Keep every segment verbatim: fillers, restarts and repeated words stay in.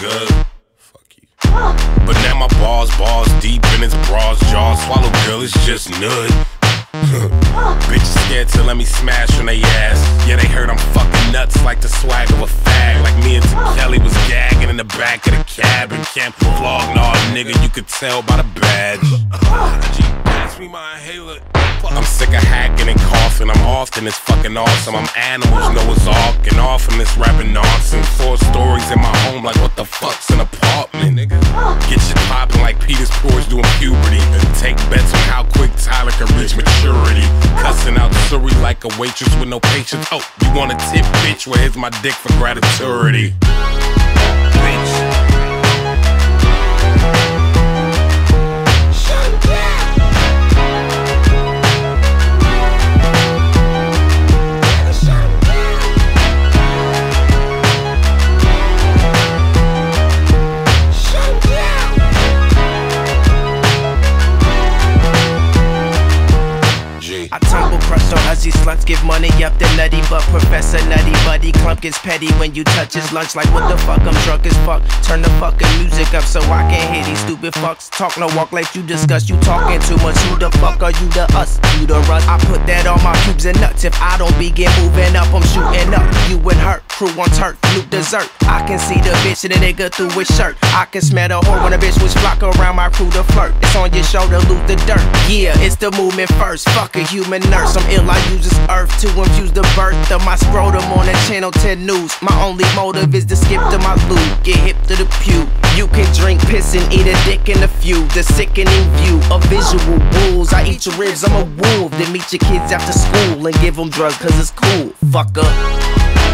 good. Fuck you. But now my balls, balls deep in his bras, jaws. Swallow girl, it's just nud. Bitches scared to let me smash on they ass. Yeah, they heard I'm fucking nuts like the swag of a fag. Like me and T. Kelly was gagging in the back of the cab. And can't vlog, nah, nigga, you could tell by the badge. G, pass me my inhaler. I'm sick of hacking and coughing. I'm often it's fucking awesome. I'm animals, Noah's Ark, and off from this rapping nonsense. Four stories in my home, like what the fuck's an apartment, nigga? Get shit popping like Peter's Pores doing puberty. And take bets on how quick Tyler can reach maturity. Cussing out Surrey like a waitress with no patience. Oh, you want a tip, bitch? Well, here's my dick for gratitude. Bitch. I tumble crushed on Uzi sluts, give money up the nutty, but Professor Nutty Buddy Clump gets petty when you touch his lunch. Like what the fuck, I'm drunk as fuck. Turn the fucking music up so I can hear these stupid fucks. Talk no walk like you discuss. You talking too much. Who the fuck are you the us? You the rust. I put that on my pubes and nuts. If I don't begin moving up, I'm shooting up. You and her, crew on turf, loop dessert. I can see the bitch and the nigga through his shirt. I can smell the whore when a bitch was flock around my crew to flirt. It's on your shoulder, loot the dirt. Yeah, it's the movement first. Fuck a human nurse. I'm ill, I use this earth to infuse the birth of my scrotum on the Channel ten news. My only motive is to skip to my loot, get hip to the pew. You can drink piss and eat a dick in a few. The sickening view of visual wolves. I eat your ribs, I'm a wolf. Then meet your kids after school and give them drugs cause it's cool. Fucker.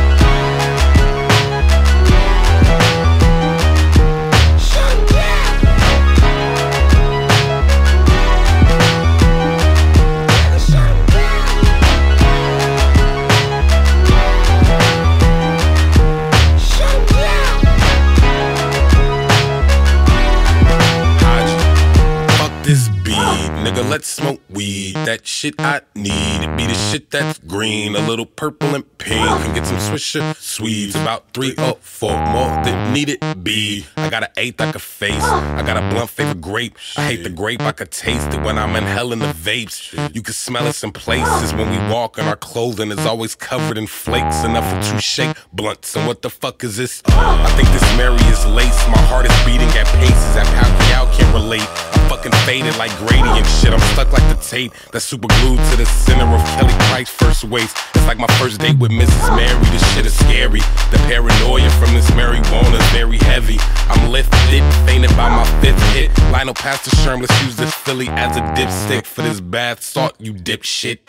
Nigga, let's smoke weed. That shit I need. It be the shit that's green, a little purple and pink. And get some Swisher Swedes. About three or four more than need it be. I got an eighth I could face. I got a blunt favorite grape. I hate the grape, I could taste it when I'm inhaling the vapes. You can smell us in places when we walk, and our clothing is always covered in flakes. Enough for two shake blunts. And what the fuck is this? I think this Mary is lace. My heart is beating at paces that Pacquiao can't relate. I'm fucking faded like Grady and shit. I'm stuck like the tape that's super glued to the center of Kelly Price's first waist. It's like my first date with Missus Mary. This shit is scary. The paranoia from this marijuana is very heavy. I'm lifted, fainted by my fifth hit. Lionel Pastor Sherm, let's use this Philly as a dipstick for this bath salt, you dipshit.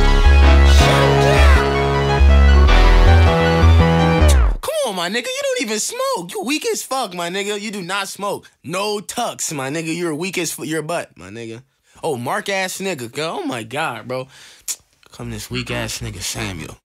Come on, my nigga, you don't even smoke. You weak as fuck, my nigga. You do not smoke. No tucks, my nigga. You're weak as your butt, my nigga. Oh, Mark ass nigga. Oh my God, bro. Come this weak ass nigga Samuel.